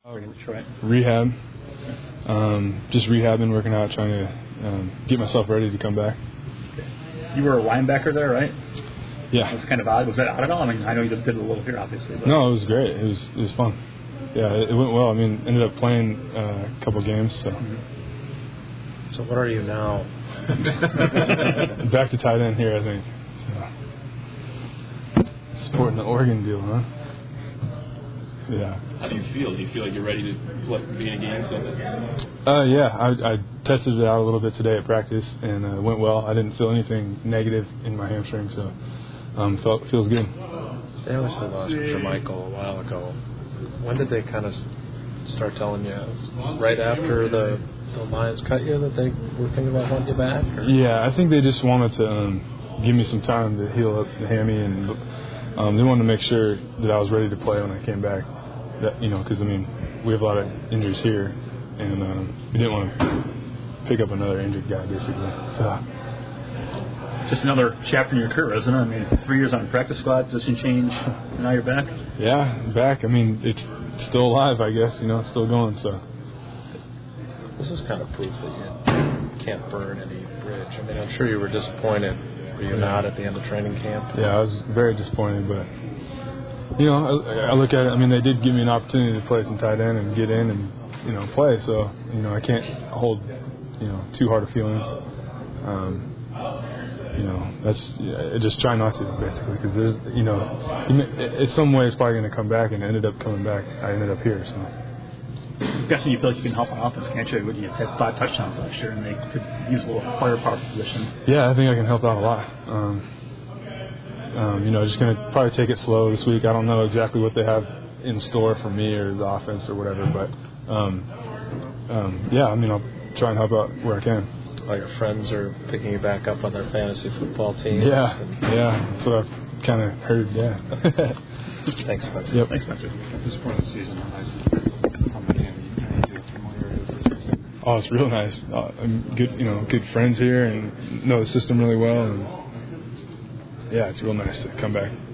In Detroit. Rehab. Just rehabbing, working out, trying to get myself ready to come back. You were a linebacker there, right? Yeah. It was kind of odd. Was that odd at all? I mean, I know you did a little here, obviously. But. No, it was great. It was fun. Yeah, it went well. I mean, ended up playing a couple games. So. Mm-hmm. So what are you now? Back to tight end here, I think. So. Supporting the Oregon deal, huh? Yeah. How do you feel? Do you feel like you're ready to be in a game? Yeah, I tested it out a little bit today at practice, and it went well. I didn't feel anything negative in my hamstring, so feels good. They obviously lost Jermichael a while ago. When did they kind of start telling you? Right after the Lions cut you that they were thinking about wanting you back? Or? Yeah, I think they just wanted to give me some time to heal up the hammy, and they wanted to make sure that I was ready to play when I came back. That, because I mean, we have a lot of injuries here, and we didn't want to pick up another injured guy, basically. So, just another chapter in your career, isn't it? I mean, 3 years on the practice squad, position change, and now you're back. Yeah, back. I mean, it's still alive, I guess. It's still going. So, this is kind of proof that you can't burn any bridge. I mean, I'm sure you were disappointed. Were you not at the end of training camp? Yeah, I was very disappointed, but. I look at it. I mean, they did give me an opportunity to play some tight end and get in and play. So I can't hold too hard of feelings. I just try not to, basically, because there's in some ways probably going to come back, and ended up coming back. I ended up here. So. I'm guessing you feel like you can help on offense, can't you? You had 5 touchdowns last year, and they could use a little firepower position. Yeah, I think I can help out a lot. Just going to probably take it slow this week. I don't know exactly what they have in store for me or the offense or whatever, but I'll try and help out where I can. All your friends are picking you back up on their fantasy football teams. Yeah, that's what I've kind of heard. Yeah. Thanks, Spencer. Yep. Thanks, Spencer. At this point of the season, how nice is it? How many do you familiar with this season? Oh, it's real nice. I'm good friends here, and know the system really well, and. Yeah, it's real nice to come back.